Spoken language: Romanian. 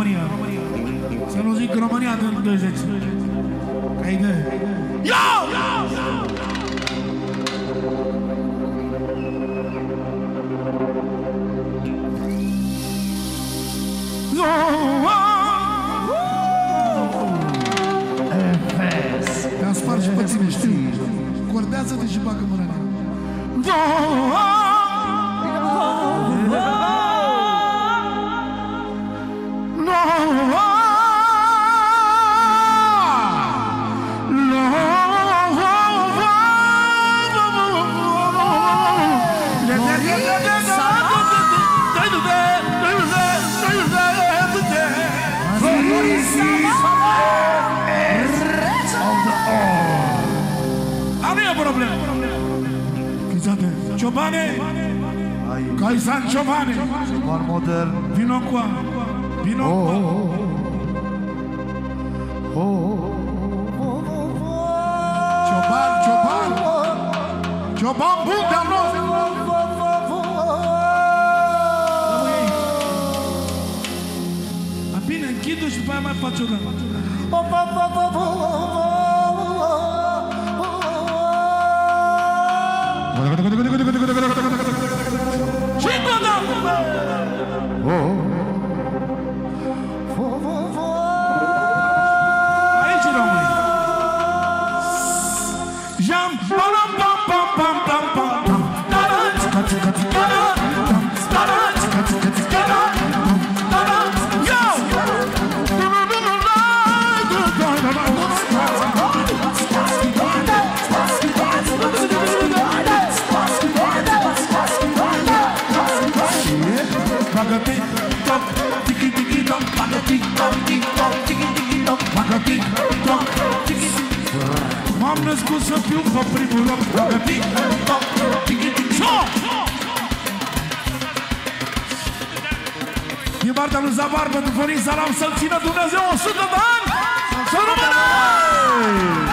România. Să nu zic România din 20. Ca idee. Yo! Te-am spart și pe tine, știu. Cordează-te și bagă mâna. Ciobane, Caisan Ciobane, Cioban modern, vino qua, vino qua. Cioban bun de-al nostru. Bine, închid-o și după aia mai faci o dată. Și încă o dată! Aici rămâi! Jam, pam, pam, pam, pam, pam, pam, M-am născut să fiu pe primul loc. Din partea lui Zabar pentru Florin Salam, să-l țină Dumnezeu 100 de ani. Să rămână!